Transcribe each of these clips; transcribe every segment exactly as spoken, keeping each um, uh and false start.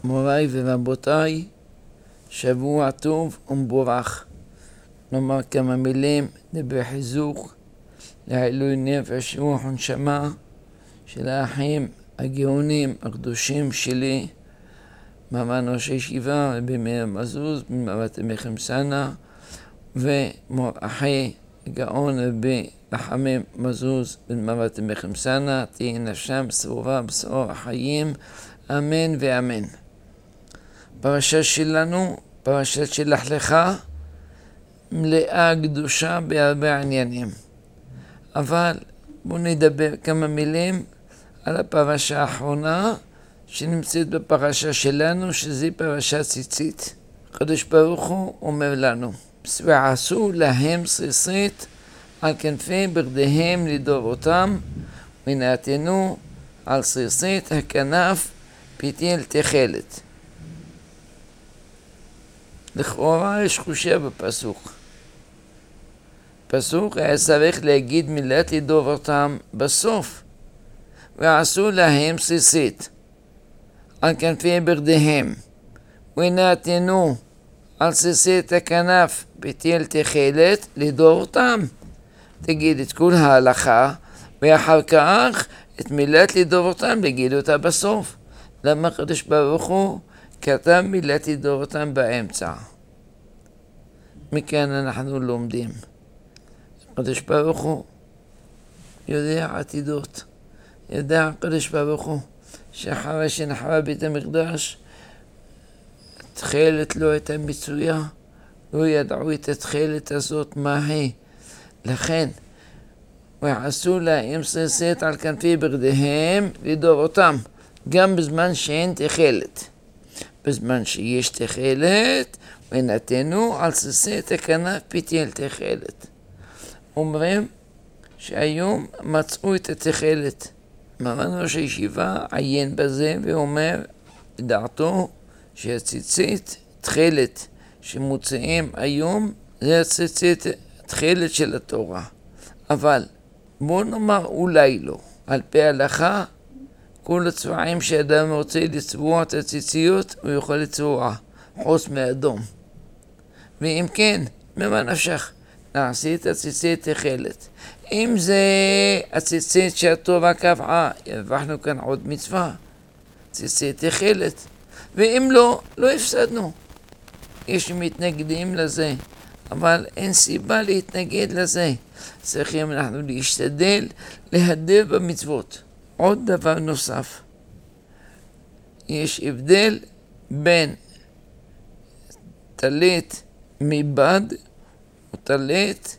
מוריי ורבותיי, שבוע טוב ומבורך. נאמר כמה מילים דברי חיזוק לעילוי נפש רוח ונשמה של האחים הגאונים הקדושים שלי, מרן ראש הישיבה רבי מאיר מזוז ממערת עמק חמסנה, ומור אחי גאון רבי רחמים מזוז ממערת עמק חמסנה, תהי נפשם צרורה בשרור החיים, אמן ואמן. פרשה שלנו, פרשת שלח לך, מלאה קדושה בהרבה עניינים. אבל בואו נדבר כמה מילים על הפרשה האחרונה שנמצאת בפרשה שלנו, שזה פרשת ציצית. הקדוש ברוך הוא אומר לנו, ועשו להם ציצית על כנפי בגדיהם לדורותם, ונתנו על ציצית הכנף פיתיל תכלת. לכאורה יש חושה בפסוק. פסוק היה צריך להגיד מילת לדורותם בסוף. ועשו להם ציצית על כנפי בגדיהם, ונתנו על ציצית הכנף פיתיל תכלת לדורותם. תגיד את כל ההלכה, ואחר כך את מילת לדורותם תגיד אותה בסוף. למה הקדוש ברוך הוא כתב מילת לדורותם באמצע? מכאן אנחנו לומדים. הקדוש ברוך הוא יודע עתידות. יודע הקדוש ברוך הוא שאחרי שנחרב בית המקדש, התכלת לא הייתה מצויה, לא ידעו את התכלת הזאת מה היא. לכן, ועשו להם ציצית על כנפי בגדיהם לדורותם, גם בזמן שאין תכלת. בזמן שיש תכלת, ונתנו על ציצית הכנף פיתיל תכלת. אומרים שהיום מצאו את התכלת. מרן ראש הישיבה עיין בזה ואומר בדעתו שהציצית, תכלת שמוצאים היום, זה הציצית, תכלת של התורה. אבל בוא נאמר אולי לא. על פי ההלכה, כל הצבעים שאדם רוצה לצבוע את הציציות, הוא יכול לצבוע חוץ מאדום. ואם כן, ממה נפשך? נעשית את הציצית תכלת. אם זה הציצית שהתורה קבעה, הרווחנו כאן עוד מצווה, ציצית תכלת. ואם לא, לא הפסדנו. יש מתנגדים לזה, אבל אין סיבה להתנגד לזה. צריכים אנחנו להשתדל להדל במצוות. עוד דבר נוסף, יש הבדל בין טלית מבד וטלית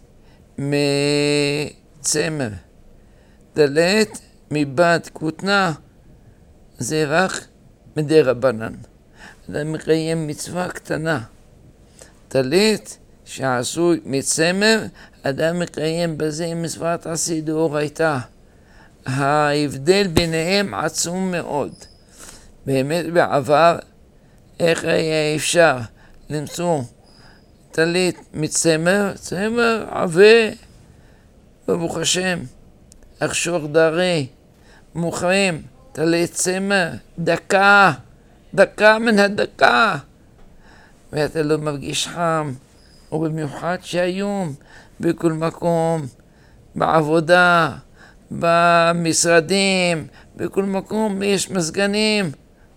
מצמר. טלית מבד כותנה זה רק מדי רבנן. אדם מקיים מצווה קטנה. טלית שעשוי מצמר, אדם מקיים בזה מצוות עשי דאורייתא. ההבדל ביניהם עצום מאוד. באמת בעבר, איך היה אפשר למצוא טלית מצמר? צמר עבה, ברוך השם, הכשור דרי, מוכרים טלית צמר, דקה, דקה מן הדקה. ואתה לא מרגיש חם, ובמיוחד שהיום, בכל מקום, בעבודה, במשרדים, בכל מקום יש מזגנים,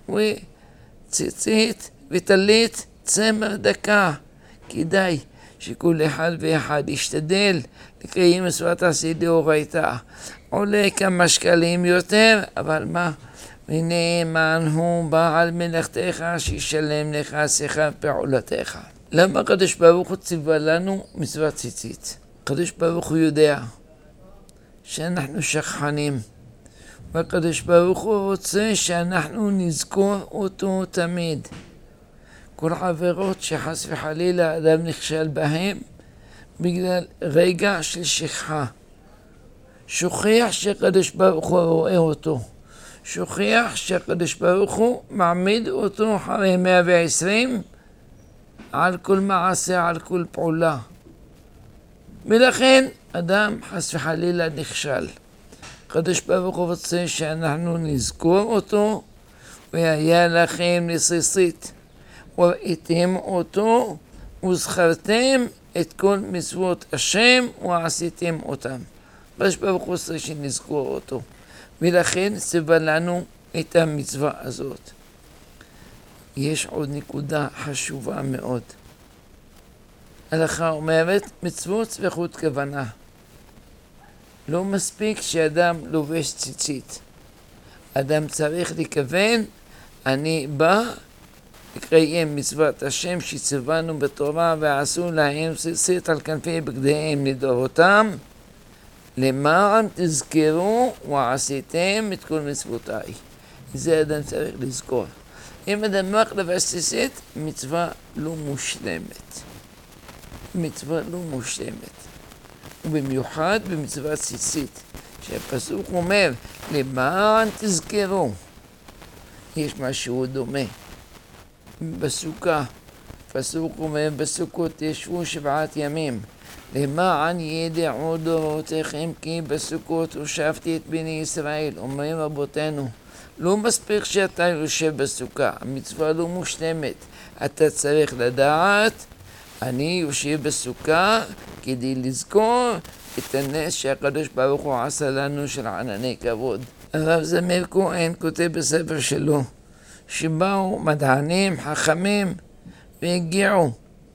וציצית וטלית צמר דקה. כדאי שכל אחד ואחד ישתדל לקיים מצוות עשי דאורייתא. עולה כמה שקלים יותר, אבל מה? ונאמן הוא בעל מלאכתך שישלם לך שכר פעולתך. למה הקדוש ברוך הוא ציווה לנו מצוות ציצית? הקדוש ברוך הוא יודע שאנחנו שכחנים, והקדוש ברוך הוא רוצה שאנחנו נזכור אותו תמיד. כל עבירות שחס וחלילה אדם נכשל בהם בגלל רגע של שכחה. שוכח שהקדוש ברוך הוא רואה אותו. שוכח שהקדוש ברוך הוא מעמיד אותו אחרי מאה ועשרים על כל מעשה, על כל פעולה. ולכן אדם חס וחלילה נכשל. הקדוש ברוך הוא רוצה שאנחנו נזכור אותו והיה לכם לסיסית, וראיתם אותו, וזכרתם את כל מצוות השם, ועשיתם אותם. הקדוש ברוך הוא צריך שנזכור אותו, ולכן ציווה לנו את המצווה הזאת. יש עוד נקודה חשובה מאוד. ההלכה אומרת, מצוות צריכות כוונה. לא מספיק שאדם לובש ציצית. אדם צריך לכוון, אני בא לקיים מצוות השם שציוונו בתורה, ועשו להם ציצית על כנפי בגדיהם לדורותם, למען תזכרו ועשיתם את כל מצוותיי. זה אדם צריך לזכור. אם אדם רק לבש ציצית, מצווה לא מושלמת. מצווה לא מושלמת. ובמיוחד במצוות ציצית, שהפסוק אומר, למען תזכרו. יש משהו דומה. בסוכה, פסוק אומר, בסוכות ישבו שבעת ימים, למען ידעו דורותיכם כי בסוכות הושבתי את בני ישראל. אומרים רבותינו, לא מספיק שאתה יושב בסוכה, המצווה לא מושלמת. אתה צריך לדעת, אני יושב בסוכה כדי לזכור את הנס שהקדוש ברוך הוא עשה לנו של ענני כבוד. הרב זמיר כהן כותב בספר שלו, שבאו מדענים חכמים והגיעו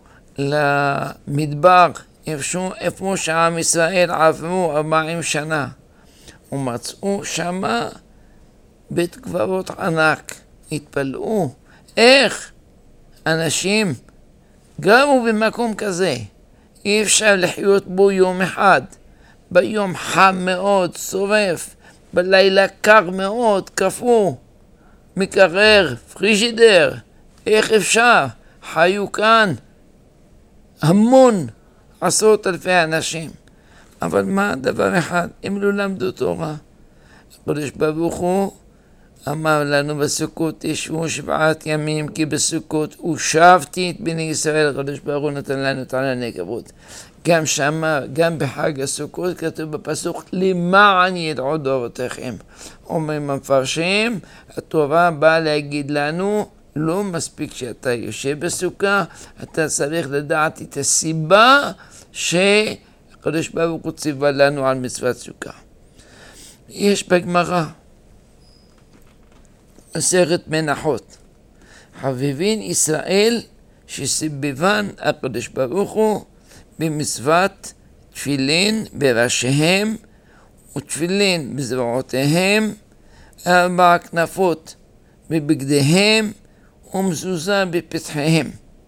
למדבר, איפה שעם ישראל עברו ארבעים שנה, ומצאו שמה בית קברות ענק. התפלאו איך אנשים גרו במקום כזה. אי אפשר לחיות בו יום אחד. ביום חם מאוד, שורף, בלילה קר מאוד, קפוא, מקרר, פריג'ידר. איך אפשר? חיו כאן המון, עשרות אלפי אנשים. אבל מה דבר אחד? הם לא למדו תורה. הקדוש ברוך הוא אמר לנו בסוכות ישבו שבעת ימים, כי בסוכות הושבתי את בני ישראל. הקדוש ברוך הוא נתן לנו את ענני כבוד. גם שמה, גם בחג הסוכות כתוב בפסוק, למען ידעו דורותיכם. אומרים המפרשים, התורה באה להגיד לנו, לא מספיק שאתה יושב בסוכה, אתה צריך לדעת את הסיבה שהקדוש ברוך הוא ציווה לנו על מצוות סוכה. יש בגמרא מסכת מנחות, חביבין ישראל שסיבבן הקדוש ברוך הוא במצוות תפילין בראשיהם ותפילין בזרועותיהם, ארבע כנפות בבגדיהם ומזוזה בפתחיהם.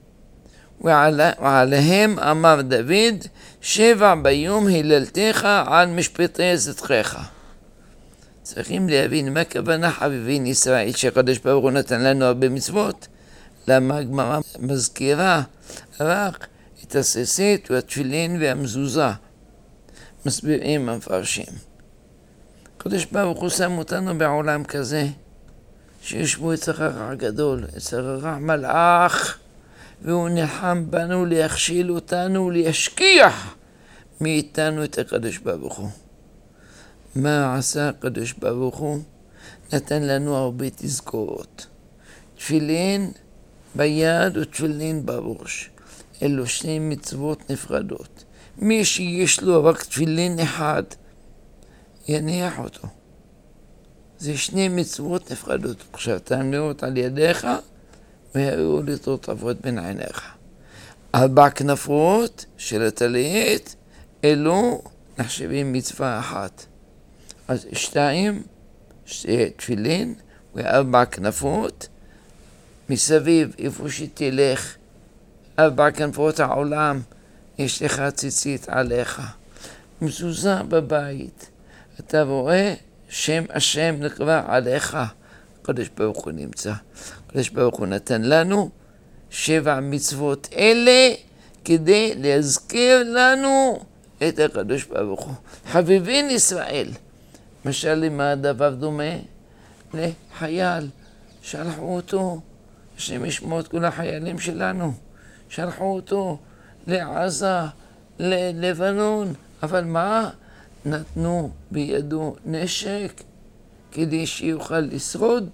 ועליהם אמר דוד, שבע ביום הללתך על משפטי צדקך. צריכים להבין מה הכוונה חביבין ישראל שהקדוש ברוך הוא נתן לנו הרבה מצוות. למה הגמרא מזכירה רק את הציצית והתפילין והמזוזה? מסבירים המפרשים, הקדוש ברוך הוא שם אותנו בעולם כזה שיש בו יצר הרע גדול, יצר הרע מלאך, והוא נלחם בנו להכשיל אותנו, להשכיח מאיתנו את הקדוש ברוך הוא. מה עשה הקדוש ברוך הוא? נתן לנו הרבה תזכורות. תפילין ביד ותפילין בראש. אלו שני מצוות נפרדות. מי שיש לו רק תפילין אחד, יניח אותו. זה שני מצוות נפרדות. עכשיו תעמדות על ידיך והראו לטוטפות בין עיניך. ארבע כנפות של הטלית, אלו נחשבים מצווה אחת. אז שתיים, שתי תפילין וארבע כנפות, מסביב איפה שתלך, ארבע כנפות העולם, יש לך ציצית עליך. מזוזה בבית, אתה רואה שם השם נקרא עליך, הקדוש ברוך הוא נמצא. הקדוש ברוך הוא נתן לנו שבע מצוות אלה כדי להזכיר לנו את הקדוש ברוך הוא. חביבין ישראל. משל למה הדבר דומה? לחייל, שלחו אותו, השם ישמור את כל החיילים שלנו, שלחו אותו לעזה, ללבנון, אבל מה? נתנו בידו נשק כדי שיוכל לשרוד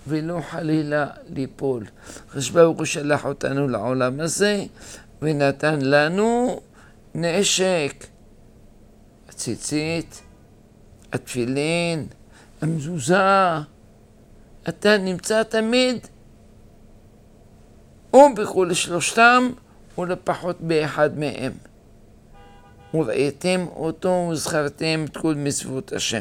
ולא חלילה ליפול. הקדוש ברוך הוא שלח אותנו לעולם הזה ונתן לנו נשק. הציצית, התפילין, המזוזה. אתה נמצא תמיד או בכל שלושתם או לפחות באחד מהם. וראיתם אותו וזכרתם את כל מצוות השם.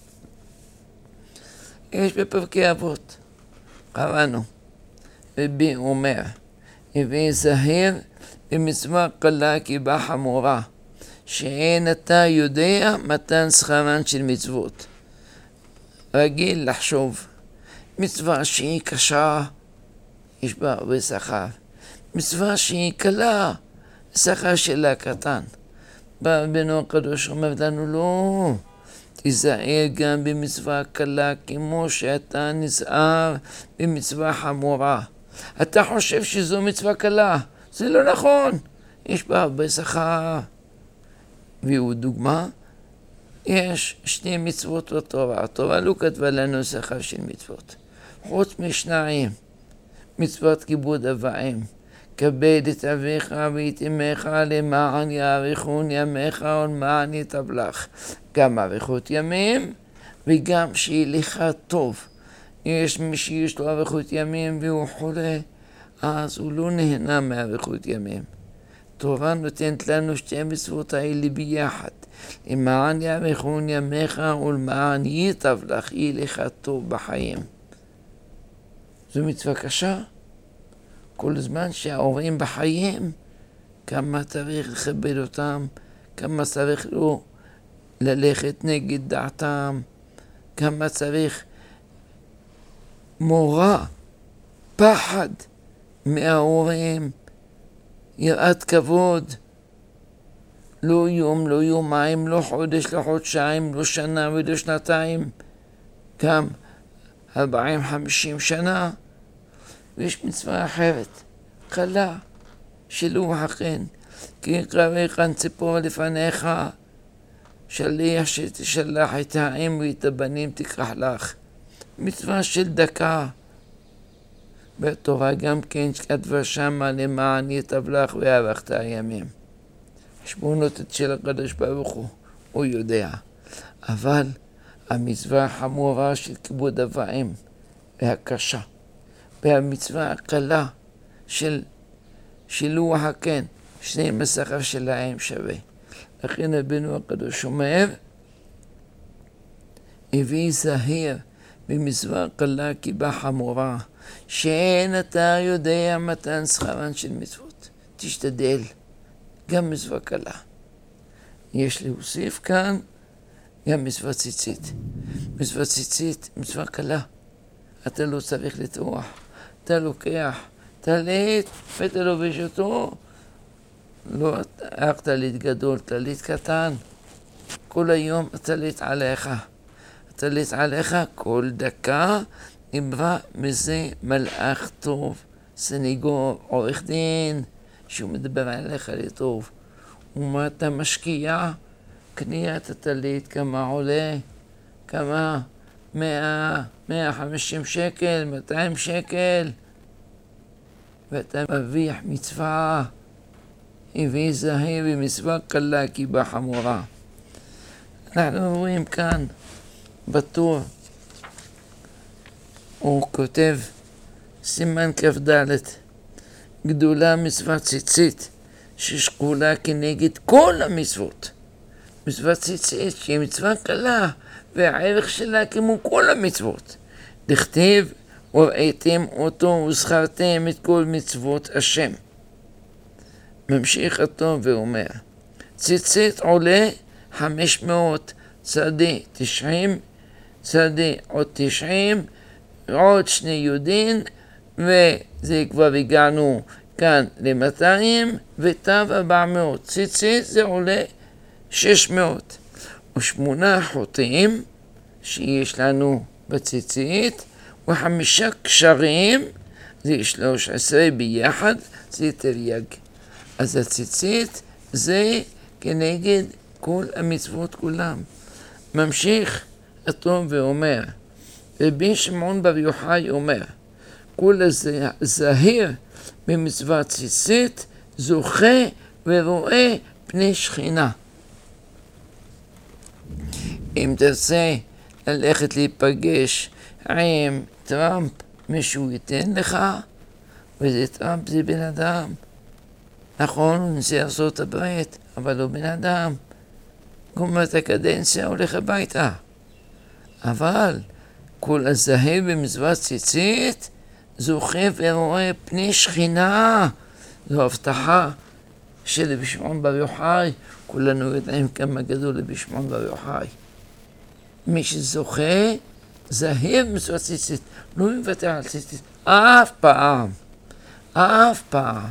יש בפרקי אבות, קראנו, רבי אומר, הווי זהיר במצווה קלה כי בה חמורה, שאין אתה יודע מתן שכרן של מצוות. רגיל לחשוב, מצווה שהיא קשה, יש בה הרבה שכר. מצווה שהיא קלה, שכר שלה קטן. בא רבנו הקדוש אומר לנו, לא, תיזהר גם במצווה קלה כמו שאתה נזהר במצווה חמורה. אתה חושב שזו מצווה קלה, זה לא נכון, יש בה הרבה שכר. והוא דוגמה, יש שני מצוות בתורה, התורה לא כתבה לנו שכר של מצוות, חוץ משניים, מצוות כיבוד אב ואם, כבד את אביך ואת אמך למען יאריכון ימיך ולמען ייטב לך, גם אריכות ימים וגם שיהיה לך טוב. יש מי שיש לו אריכות ימים והוא חולה, אז הוא לא נהנה מאריכות ימים. תורה נותנת לנו שתי מצוות האלה ביחד, למען יאריכון ימיך ולמען ייטב לך, יהיה לך טוב בחיים. זו מצווה קשה. כל זמן שההורים בחיים, כמה צריך לכבד אותם, כמה צריך לא ללכת נגד דעתם, כמה צריך מורא, פחד מההורים, יראת כבוד, לא יום, לא יומיים, לא חודש, לא חודשיים, לא שנה ולא שנתיים, גם ארבעים חמישים שנה. ויש מצווה אחרת, קלה, שלוח החן, כי יקרא כאן ציפור לפניך, שליח שתשלח את האם ואת הבנים תקרח לך. מצווה של דקה. בתורה גם כן כתבה שמה למען ייטב לך וארכת הימים. חשבונות של הקדוש ברוך הוא, הוא יודע. אבל המצווה החמורה של כיבוד אב ואם והקשה, והמצווה הקלה של שילוח הקן, שני השכר שלהם שווה. לכן רבנו הקדוש אומר, הווי זהיר במצווה קלה כי בה חמורה, שאין אתה יודע מתן שכרן של מצוות. תשתדל, גם מצווה קלה. יש להוסיף כאן גם מצווה ציצית. מצווה ציצית, מצווה קלה. אתה לא צריך לטרוח. אתה לוקח טלית ואתה לובש אותו, לא רק טלית גדול, טלית קטן. כל היום הטלית עליך. הטלית עליך כל דקה נברא מזה מלאך טוב, סניגור, עורך דין, שהוא מדבר עליך לטוב. ומה אתה משקיע? קניית הטלית כמה עולה? כמה? מאה, מאה חמישים שקל, מאתיים שקל. ואתה מרוויח מצווה. הווי זהיר במצווה קלה כי בה חמורה. אנחנו רואים כאן בטור, הוא כותב סימן כ"ד, גדולה מצווה ציצית ששקולה כנגד כל המצוות. מצווה ציצית שהיא מצווה קלה והערך שלה כמו כל המצוות. דכתיב וראיתם אותו וזכרתם את כל מצוות השם. ממשיך אותו ואומר, ציצית עולה חמש מאות, צדה תשעים, צדה עוד תשעים, עוד שני יודין, וזה כבר הגענו כאן ל-מאתיים, ותו ארבע מאות. ציצית זה עולה שש מאות. ושמונה חוטאים שיש לנו בציצית, וחמישה קשרים, זה שלוש עשרה ביחד, זה תרי"ג. אז הציצית זה כנגד כל המצוות כולם. ממשיך הטוב ואומר, רבי שמעון בר יוחאי אומר, כל הזהיר במצוות ציצית זוכה ורואה פני שכינה. אם תרצה ללכת להיפגש עם טראמפ, מישהו ייתן לך, וזה טראמפ זה בן אדם. נכון, הוא נשיא ארצות הברית, אבל הוא בן אדם. גומר את הקדנציה, הולך הביתה. אבל כל הזהיר במצוות ציצית זוכה ורואה פני שכינה. זו הבטחה של רבי שמעון בר יוחאי. כולנו יודעים כמה גדול רבי שמעון בר יוחאי. מי שזוכה, זהיר במצוות ציצית, לא מוותר על ציצית אף פעם, אף פעם.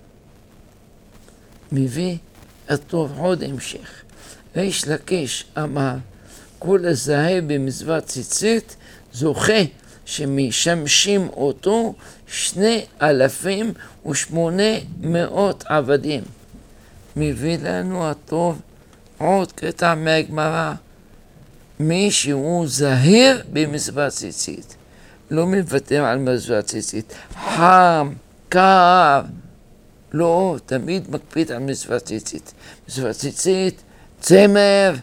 מביא הטוב עוד המשך. ריש לקיש אמר, כל הזהיר במצוות ציצית זוכה שמשמשים אותו שני אלפים ושמונה מאות עבדים. מביא לנו הטוב עוד קטע מהגמרא. מי שהוא זהיר במצוות ציצית, לא מוותר על מצוות ציצית, חם, קר, לא, תמיד מקפיד על מצוות ציצית. מצוות ציצית, צמר,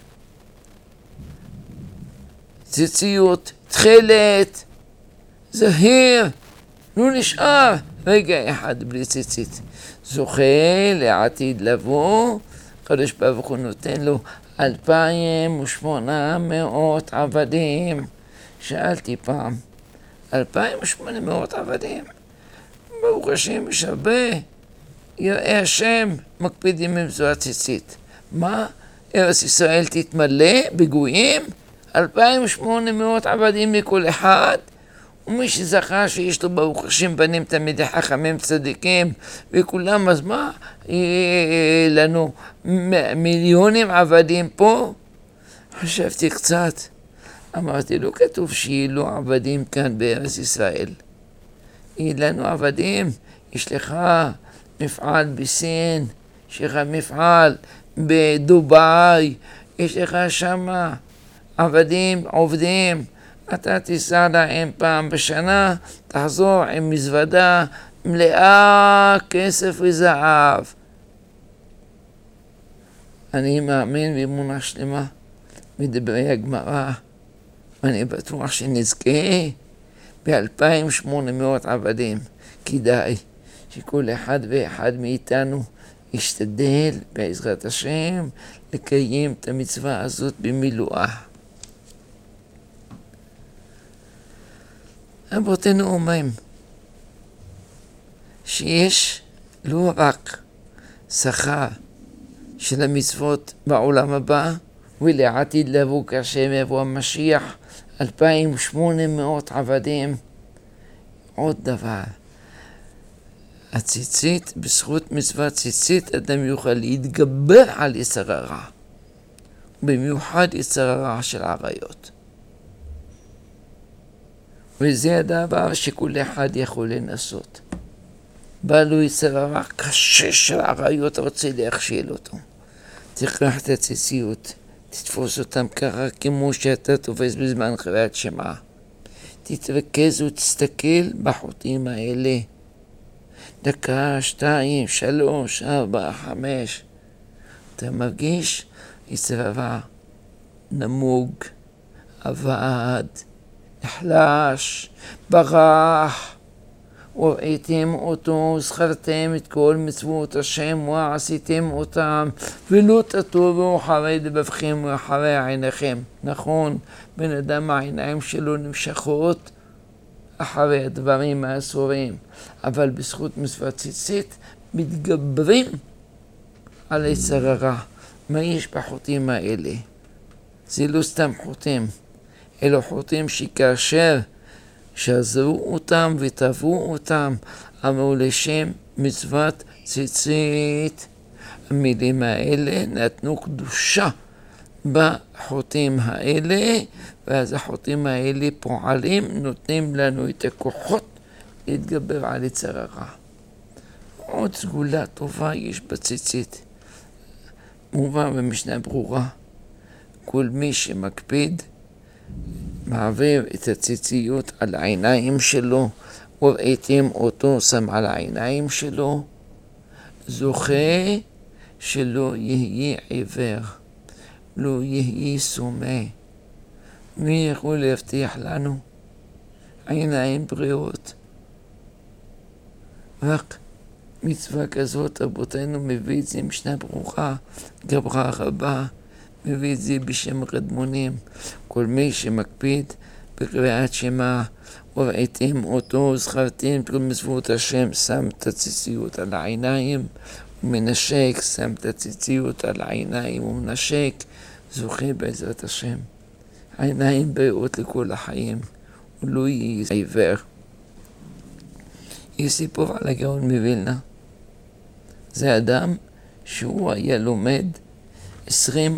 ציציות, תכלת, זהיר, לא נשאר רגע אחד בלי ציצית. זוכה לעתיד לבוא, הקדוש ברוך הוא נותן לו אלפיים ושמונה מאות עבדים. שאלתי פעם, אלפיים ושמונה מאות עבדים? ברוך השם, יש הרבה יראי השם מקפידים במצוות ציצית. מה? ארץ ישראל תתמלא בגויים? אלפיים ושמונה מאות עבדים לכל אחד? ומי שזכה שיש לו ברוך השם בנים תלמידי חכמים צדיקים וכולם, אז מה? יהיה לנו מיליונים עבדים פה? חשבתי קצת, אמרתי, לא כתוב שיהיה לו עבדים כאן בארץ ישראל. יהיה לנו עבדים, יש לך מפעל בסין, יש לך מפעל בדובאי, יש לך שמה עבדים, עובדים. אתה תיסע להם פעם בשנה, תחזור עם מזוודה מלאה כסף וזהב. אני מאמין באמונה שלמה מדברי הגמרא, ואני בטוח שנזכה ב-אלפיים ושמונה מאות עבדים. כדאי שכל אחד ואחד מאיתנו ישתדל בעזרת השם לקיים את המצווה הזאת במילואה. רבותינו אומרים שיש לא רק שכר של המצוות בעולם הבא, ולעתיד לבוא כאשר יבוא המשיח, אלפיים ושמונה מאות עבדים. עוד דבר, הציצית, בזכות מצוות ציצית, אדם יוכל להתגבר על יצר הרע, במיוחד יצר הרע של עריות. וזה הדבר שכל אחד יכול לנסות. בא לו יצר הרע קשה של עריות, רוצה להכשיל אותו. תקח את הציציות, תתפוס אותם ככה כמו שאתה תופס בזמן קריאת שמע. תתרכז ותסתכל בחוטים האלה. דקה, שתיים, שלוש, ארבע, חמש. אתה מרגיש יצר הרע נמוג, עבד, נחלש, ברח. וראיתם אותו, זכרתם את כל מצוות השם ועשיתם אותם, ולא תטובו אחרי לבבכם ואחרי עיניכם. נכון, בן אדם העיניים שלו נמשכות אחרי הדברים האסורים, אבל בזכות מצוות ציצית מתגברים על יצר הרע. מה יש בחוטים האלה? זה לא סתם חוטים, אלו חוטים שכאשר שעזרו אותם וטבעו אותם, אמרו לשם מצוות ציצית. המילים האלה נתנו קדושה בחוטים האלה, ואז החוטים האלה פועלים, נותנים לנו את הכוחות להתגבר על יצר הרע. עוד סגולה טובה יש בציצית. מובן במשנה ברורה, כל מי שמקפיד מעביר את הציציות על העיניים שלו, וראיתם אותו שם על העיניים שלו, זוכה שלא יהיה עיוור, לא יהיה סומה. מי יכול להבטיח לנו עיניים בריאות? רק מצווה כזאת רבותינו מביא את זה משנה ברוכה, גברה רבה, מביא את זה בשם רדמונים. כל מי שמקפיד בקריאת שמע, וראיתם אותו, זכרתם כל מצוות השם, שם את הציציות על העיניים ומנשק, שם את הציציות על העיניים ומנשק, זוכה בעזרת השם. העיניים בריאות לכל החיים, ולא יהיה עיוור. יש סיפור על הגאון מווילנה. זה אדם שהוא היה לומד עשרים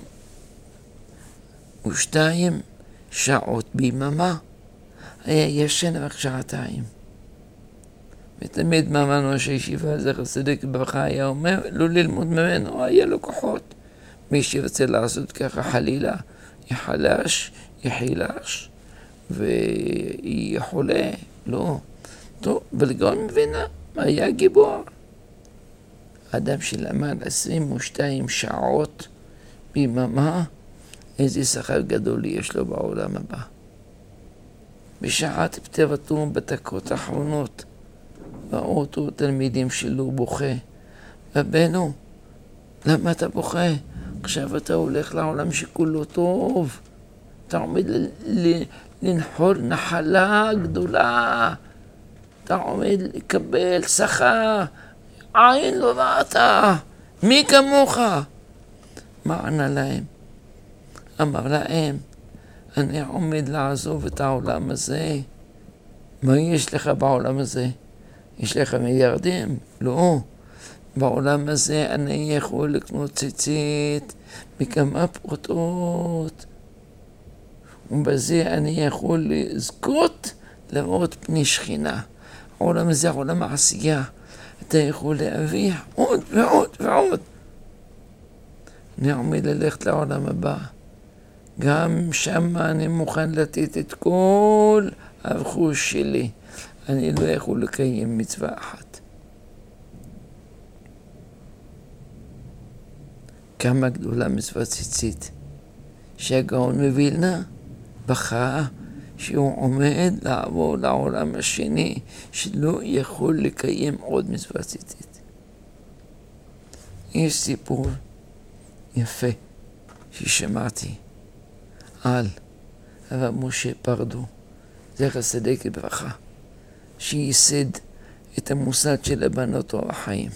ושתיים שעות ביממה, היה ישן רק שעתיים. ותמיד מאמן ראש הישיבה, זכר צדיק לברכה, היה אומר לא ללמוד ממנו, היה לו כוחות. מי שרצה לעשות ככה חלילה יחלש, יחילש ויהיה חולה, לא. טוב, אבל גאון מווילנה היה גיבור. אדם שלמד עשרים ושתיים שעות ביממה, איזה שכר גדול יש לו בעולם הבא. בשעת פטירתו בדקות האחרונות, ראו אותו תלמידים שלו בוכה. רבנו, למה אתה בוכה? עכשיו אתה הולך לעולם שכולו טוב. אתה עומד לנחול נחלה גדולה. אתה עומד לקבל שכר. עין לא ראתה. מי כמוך? מה ענה להם? אמר להם, אני עומד לעזוב את העולם הזה. מה יש לך בעולם הזה? יש לך מיליארדים? לא. בעולם הזה אני יכול לקנות ציצית בכמה פרוטות. ובזה אני יכול לזכות לראות פני שכינה. העולם הזה, עולם העשייה. אתה יכול להביא עוד ועוד ועוד. אני עומד ללכת לעולם הבא. גם שם אני מוכן לתת את כל הרכוש שלי. אני לא יכול לקיים מצווה אחת. כמה גדולה מצווה ציצית. שהגאון מווילנה בכה שהוא עומד לעבור לעולם השני, שלא יכול לקיים עוד מצווה ציצית. יש סיפור יפה ששמעתי על הרב משה פרדו, זכר צדיק לברכה, שייסד את המוסד של הבנות אור החיים.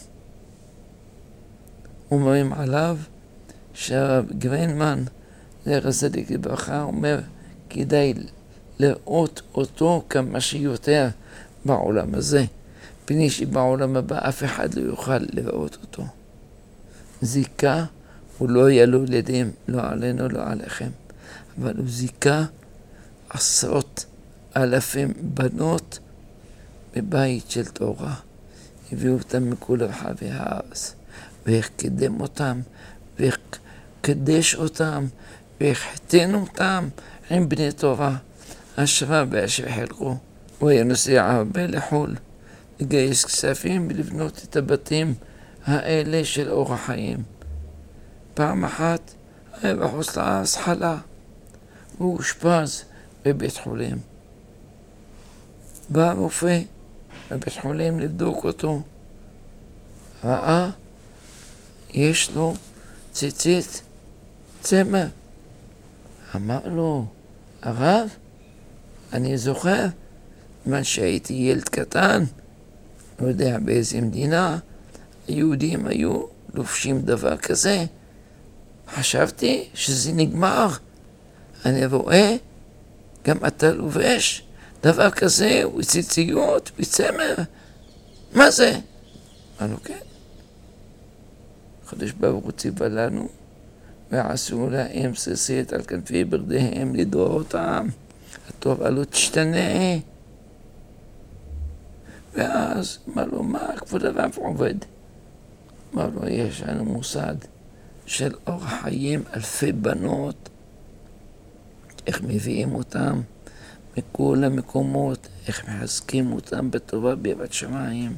אומרים עליו שהרב גרינמן, זכר צדיק לברכה, אומר כדאי לראות אותו כמה שיותר בעולם הזה, פני שבעולם הבא אף אחד לא יוכל לראות אותו. זיקה הוא לא היה לו ילדים, לא עלינו, לא עליכם, אבל הוא זיקה עשרות אלפים בנות בבית של תורה. הביאו אותם מכל רחבי הארץ, והקדם אותם, והקדש אותם, והחתן אותם עם בני תורה. השווה באשר חלקו. הוא היה נוסע הרבה לחול, לגייס כספים ולבנות את הבתים האלה של אור החיים. פעם אחת היה בחוץ לארץ חלה, והוא אושפז בבית חולים. בא רופא בבית חולים לבדוק אותו, ראה יש לו ציצית צמר. אמר לו, הרב, אני זוכר, מה שהייתי ילד קטן, לא יודע באיזה מדינה, היהודים היו לובשים דבר כזה. חשבתי שזה נגמר. אני רואה, גם אתה לובש דבר כזה, וציציות, וצמר. מה זה? אמרנו, כן. הקדוש ברוך הוא ציווה לנו, ועשו להם ציצית על כנפי בגדיהם לדורותם. התורה לא תשתנה. ואז אמר לו, מה כבוד הרב עובד? אמר לו, יש לנו מוסד של אור חיים, אלפי בנות, איך מביאים אותם מכל המקומות, איך מחזקים אותם בטובה ביראת שמיים.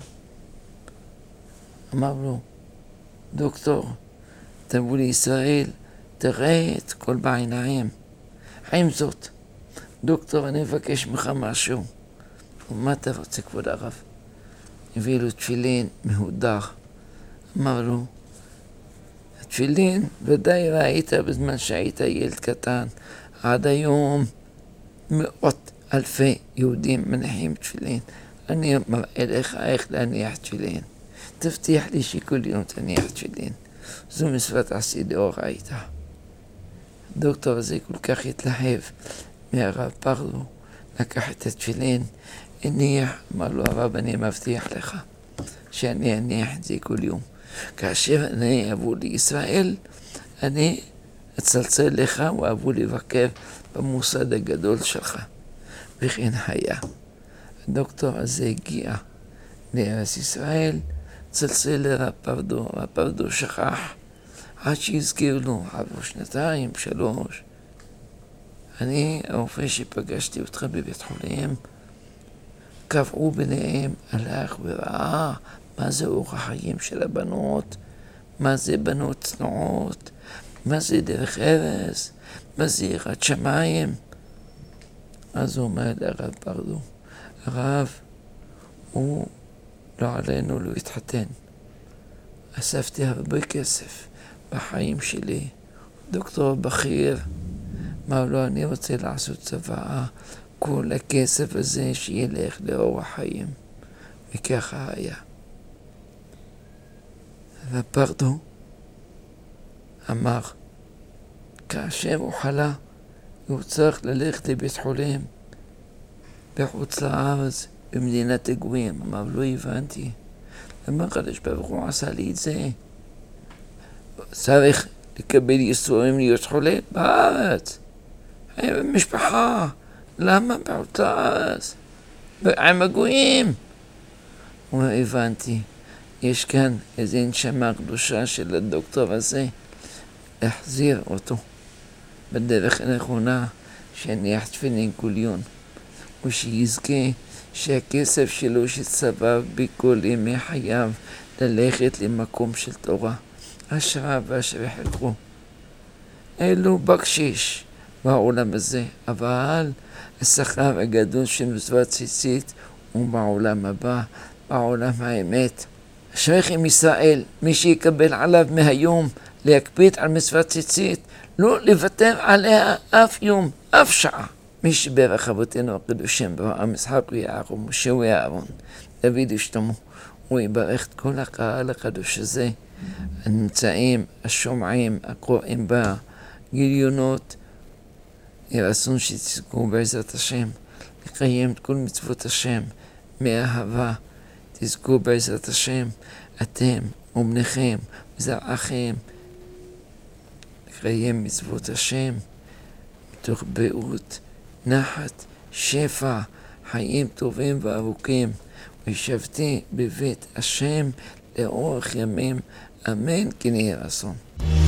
אמר לו, דוקטור, תבוא לישראל, תראה את כל בעיניים. עם זאת, דוקטור, אני מבקש ממך משהו. ומה אתה רוצה, כבוד הרב? הביא לו תפילין מהודר. אמר לו, התפילין ודאי ראית בזמן שהיית ילד קטן. עד היום מאות אלפי יהודים מניחים תפילין. אני מראה לך איך להניח תפילין. תבטיח לי שכל יום תניח תפילין. זו מצוות עשי דאורייתא. הדוקטור הזה כל כך התלהב מהרב פרדו, לקח את התפילין, הניח, אמר לו, הרב, אני מבטיח לך שאני אניח את זה כל יום. כאשר אני אבוא לישראל, אני אצלצל לך ואבוא לבקר במוסד הגדול שלך. וכן היה. הדוקטור הזה הגיע לארץ ישראל, צלצל לרב פרדו, רב פרדו שכח, עד שהזכיר לו, עברו שנתיים, שלוש. אני, הרופא שפגשתי אותך בבית חולים, קבעו ביניהם, הלך וראה מה זה אורח החיים של הבנות, מה זה בנות צנועות, מה זה דרך ארץ, מה זה יראת שמיים. אז הוא אומר לרב פרדו, הרב, הוא לא עלינו לא התחתן. אספתי הרבה כסף בחיים שלי. דוקטור בכיר, אמר לו, אני רוצה לעשות צבא, כל הכסף הזה שילך לאורח חיים. וככה היה. ופרדו אמר, כאשר הוא חלה, הוא צריך ללכת לבית חולים בחוץ לארץ, במדינת הגויים. אמר, לא הבנתי. למה הקדוש ברוך הוא עשה לי את זה? צריך לקבל ייסורים להיות חולה בארץ. משפחה. למה בחוץ לארץ? עם הגויים. הוא אומר, הבנתי. יש כאן איזו נשמה קדושה של הדוקטור הזה, להחזיר אותו בדרך הנכונה, שיניח תפילין כל יום, ושיזכה שהכסף שלו שצבר בכל ימי חייו ללכת למקום של תורה. השראה ואשרי חלקו. אלו בקשיש בעולם הזה, אבל השכר הגדול של מצוות ציצית הוא בעולם הבא, בעולם האמת. אשריכם ישראל, מי שיקבל עליו מהיום להקפיד על מצוות ציצית, לא לוותר עליה אף יום, אף שעה. מי שברך אבותינו הקדושים אברהם, יצחק ויעקב, משה ואהרון, דוד ושלמה, הוא יברך את כל הקהל הקדוש הזה, הנמצאים, השומעים, הקוראים בגיליונות, ירצון שתזכו בעזרת השם, לקיים את כל מצוות השם, מאהבה, תזכו בעזרת השם, אתם ובניכם וזרעכם, לקיים מצוות השם, מתוך בריאות, נחת, שפע, חיים טובים וארוכים, וישבתי בבית השם לאורך ימים, אמן כן יהי רצון.